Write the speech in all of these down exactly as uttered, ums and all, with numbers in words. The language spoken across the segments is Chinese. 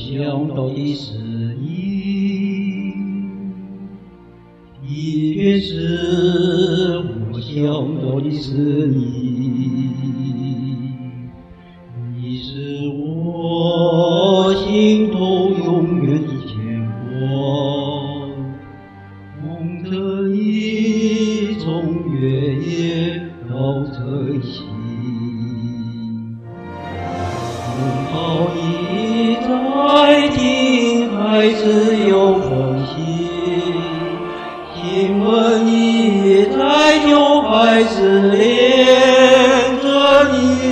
想到的是你，的确是我想到的是你，你是我心头永远的牵挂，梦着你从月夜到晨曦，拥抱你在听还是有缝隙，亲吻你在就还是恋着你，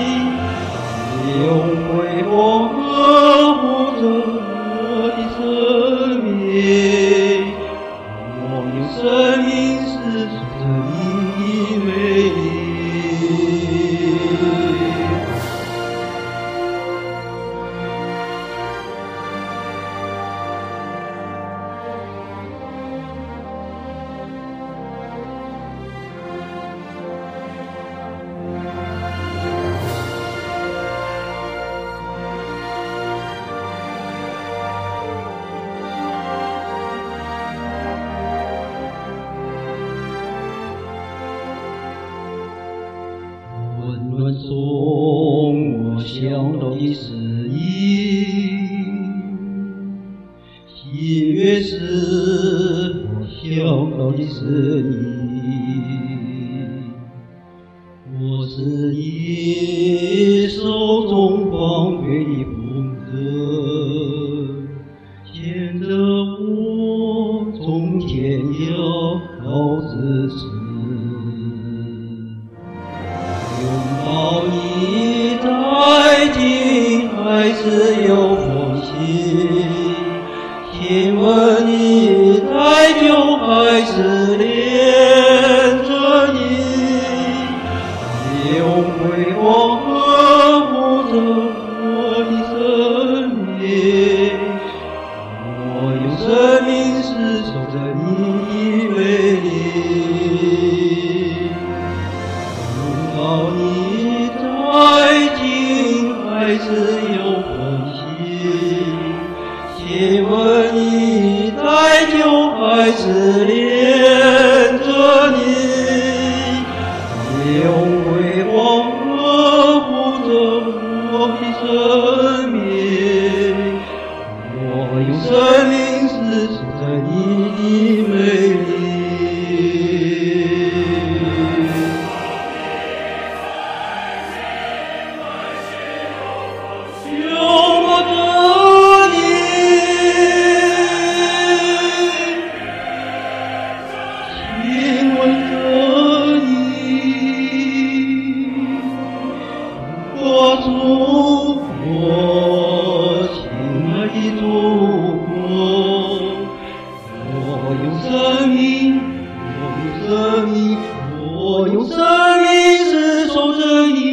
用辉煌呵护着我的生命，我用生命思索着你的美丽。温暖中，我想到的是你；喜悦时，我想到的是你。我是你手中放飞的风筝，牵着我从天涯到咫尺。拥抱你在听还是有缝隙，亲吻你在就还是恋着你，用辉煌呵护着我的生命，我用生命思索着你的美丽。拥抱你在听还是有缝隙，亲吻你在就还是恋着你，用辉煌呵护着我的生命，我用生命思索着你的美丽。拥抱着你，亲吻着你，我祖国，亲爱的祖国，我用生命，我用生命，我用生命厮守着你。